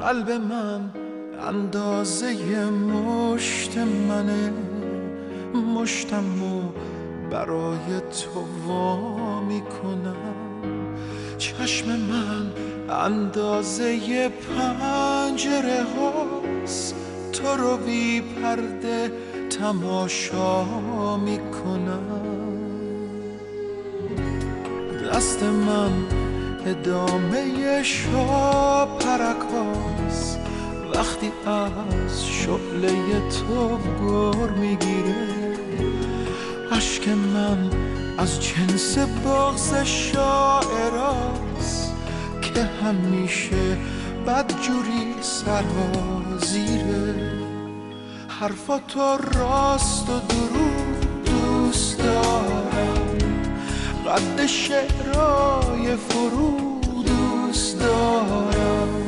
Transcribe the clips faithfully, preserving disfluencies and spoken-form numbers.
قلب من اندازه مشت منه، مشتمو برای تو وا میکنم. چشم من اندازه پنجره هاست، تو رو بی پرده تماشا میکنم. دست من ادامه شاپرکاست، وقتی از شعله تو گر میگیره. عشق من از جنس بغض شاعراست که همیشه بدجوری سرازیره. حرفاتو راست و دروغ دوست دارم، قد شعرهای فروغ دوست دارم.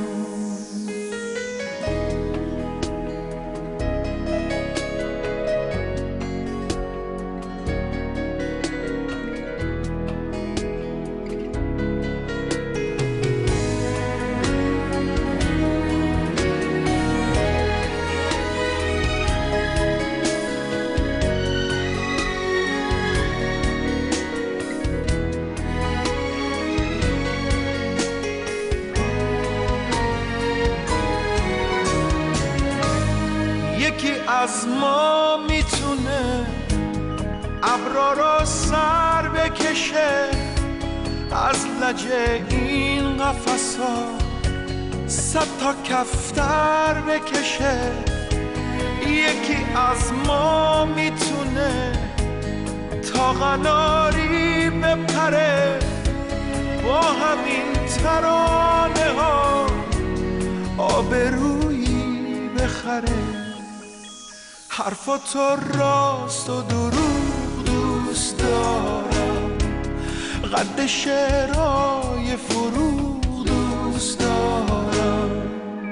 یکی از ما میتونه ابرا رو سر بکشه، از لجه این قفصا صد تا کفتر بکشه. یکی از ما میتونه تا قناری بپره، با همین ترانه ها آبرویی بخره. حرفاتو راست و دروغ دوست دارم، قد شعرهای فروغ دوست دارم.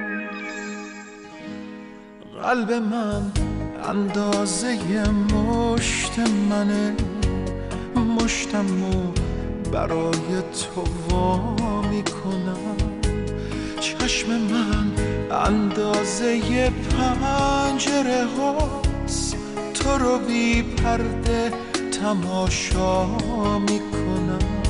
قلب من اندازه مشت منه، مشتمو برای تو وا میکنم. چشم من اندازه پنجره هاست، تو رو بی پرده تماشا میکنم.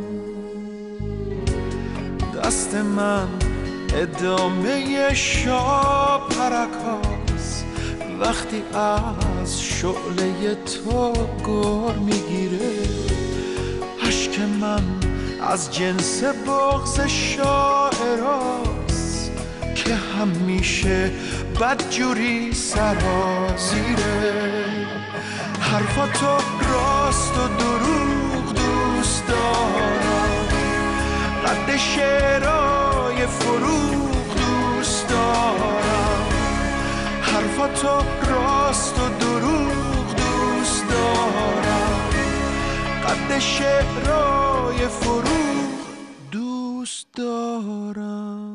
دست من ادامه شاپرکاست، وقتی از شعله تو گر میگیره. عشق من از جنس بغض شاعراست که همیشه بدجوری سرازیره. حرفاتو راست و دروغ دوست دارم، قد شعرهای فروغ دوست دارم. حرفاتو راست و دروغ دوست دارم، قد شعرهای فروغ دوست دارم.